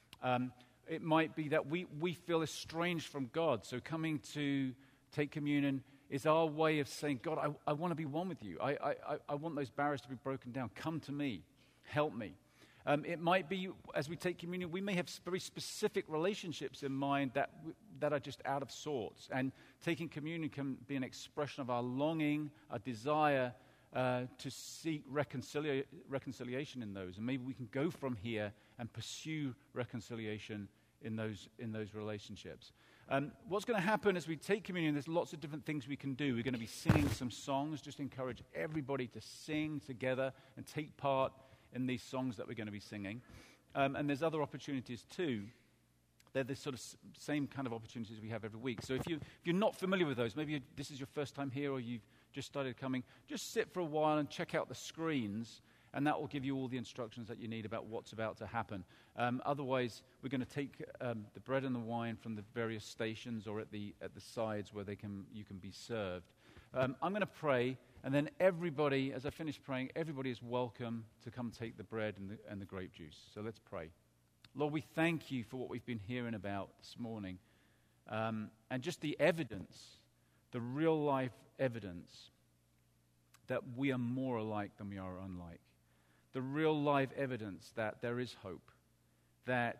It might be that we feel estranged from God, so coming to take communion is our way of saying, God, I want to be one with you. I want those barriers to be broken down. Come to me. Help me. It might be, as we take communion, we may have very specific relationships in mind that are just out of sorts. And taking communion can be an expression of our longing, our desire to seek reconciliation in those. And maybe we can go from here and pursue reconciliation in those relationships. What's going to happen as we take communion, there's lots of different things we can do. We're going to be singing some songs. Just encourage everybody to sing together and take part in these songs that we're going to be singing. And there's other opportunities too. They're the sort of same kind of opportunities we have every week. So if you're not familiar with those, maybe this is your first time here or you've just started coming, just sit for a while and check out the screens, and that will give you all the instructions that you need about what's about to happen. Otherwise, we're going to take the bread and the wine from the various stations or at the sides where you can be served. I'm going to pray, and then everybody, as I finish praying, everybody is welcome to come take the bread and the grape juice. So let's pray. Lord, we thank you for what we've been hearing about this morning, and just the evidence, the real life evidence that we are more alike than we are unlike. The real life evidence that there is hope, that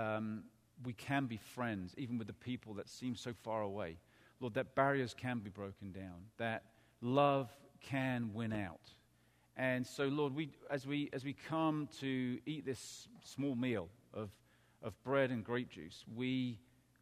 we can be friends even with the people that seem so far away. Lord, that barriers can be broken down, that love can win out. And so, Lord, as we come to eat this small meal of bread and grape juice, we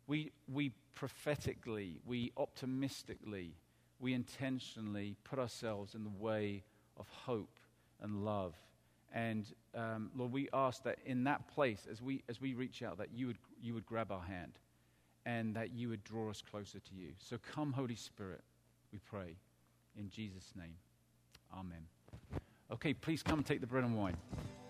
prophetically, we optimistically, we intentionally put ourselves in the way of hope and love. And Lord, we ask that in that place, as we reach out, that you would grab our hand, and that you would draw us closer to you. So come, Holy Spirit, we pray in Jesus' name. Amen. Okay, please come and take the bread and wine.